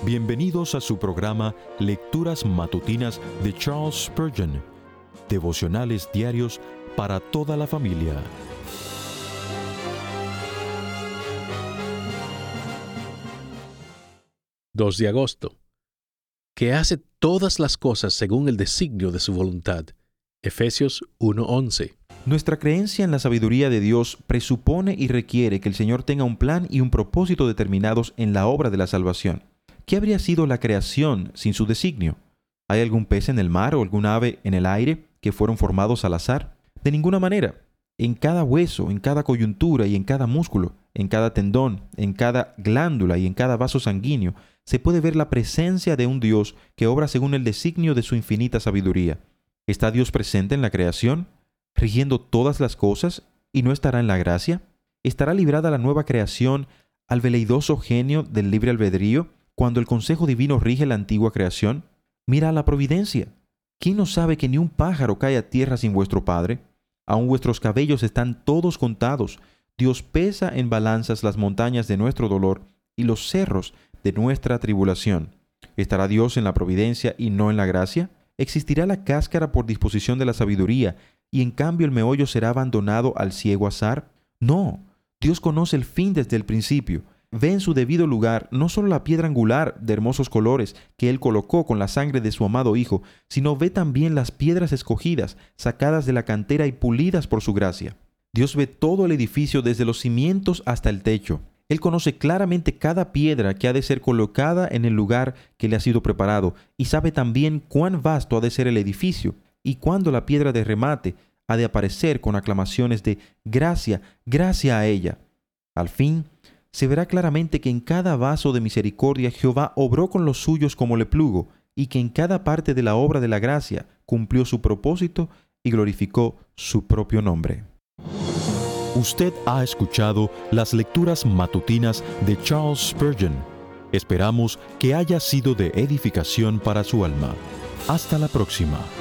Bienvenidos a su programa Lecturas Matutinas de Charles Spurgeon, devocionales diarios para toda la familia. De agosto, que hace todas las cosas según el designio de su voluntad. Efesios 1:11. Nuestra creencia en la sabiduría de Dios presupone y requiere que el Señor tenga un plan y un propósito determinados en la obra de la salvación. ¿Qué habría sido la creación sin su designio? ¿Hay algún pez en el mar o algún ave en el aire que fueron formados al azar? De ninguna manera. En cada hueso, en cada coyuntura y en cada músculo, en cada tendón, en cada glándula y en cada vaso sanguíneo, se puede ver la presencia de un Dios que obra según el designio de su infinita sabiduría. ¿Está Dios presente en la creación, rigiendo todas las cosas, y no estará en la gracia? ¿Estará librada la nueva creación al veleidoso genio del libre albedrío cuando el consejo divino rige la antigua creación? Mira a la providencia. ¿Quién no sabe que ni un pájaro cae a tierra sin vuestro Padre? Aún vuestros cabellos están todos contados. Dios pesa en balanzas las montañas de nuestro dolor y los cerros de nuestra tribulación. ¿Estará Dios en la providencia y no en la gracia? ¿Existirá la cáscara por disposición de la sabiduría y en cambio el meollo será abandonado al ciego azar? No, Dios conoce el fin desde el principio. Ve en su debido lugar no solo la piedra angular de hermosos colores que Él colocó con la sangre de su amado Hijo, sino ve también las piedras escogidas, sacadas de la cantera y pulidas por su gracia. Dios ve todo el edificio desde los cimientos hasta el techo. Él conoce claramente cada piedra que ha de ser colocada en el lugar que le ha sido preparado y sabe también cuán vasto ha de ser el edificio y cuándo la piedra de remate ha de aparecer con aclamaciones de gracia, gracia a ella. Al fin, se verá claramente que en cada vaso de misericordia Jehová obró con los suyos como le plugo, y que en cada parte de la obra de la gracia cumplió su propósito y glorificó su propio nombre. Usted ha escuchado las lecturas matutinas de Charles Spurgeon. Esperamos que haya sido de edificación para su alma. Hasta la próxima.